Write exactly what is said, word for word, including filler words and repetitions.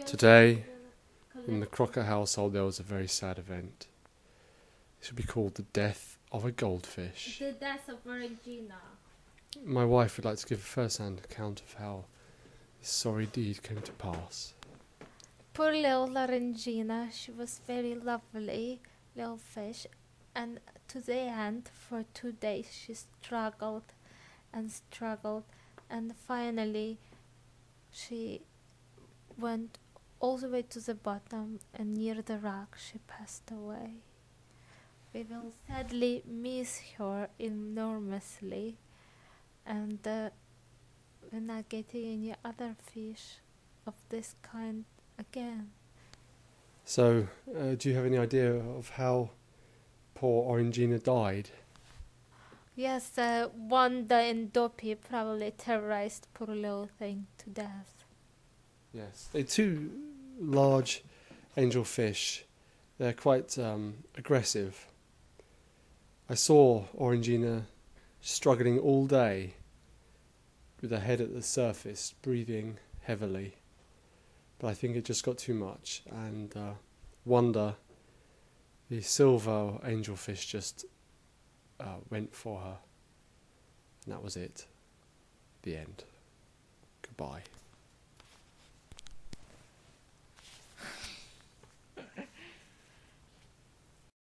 Today, in the Crocker household, there was a very sad event. It should be called the death of a goldfish. The death of Regina. My wife would like to give a first-hand account of how this sorry deed came to pass. Poor little Regina, she was very lovely little fish, and to the end, for two days, she struggled and struggled, and finally, she went all the way to the bottom, and near the rock, she passed away. We will sadly miss her enormously, and uh, we're not getting any other fish of this kind again. So, uh, do you have any idea of how poor Orangina died? Yes, uh, Wanda and Dopey probably terrorized poor little thing to death. Yes. They're two large angelfish. They're quite um, aggressive. I saw Orangina struggling all day with her head at the surface, breathing heavily. But I think it just got too much, and uh, Wanda, the silver angelfish, just uh, went for her. And that was it. The end. Goodbye.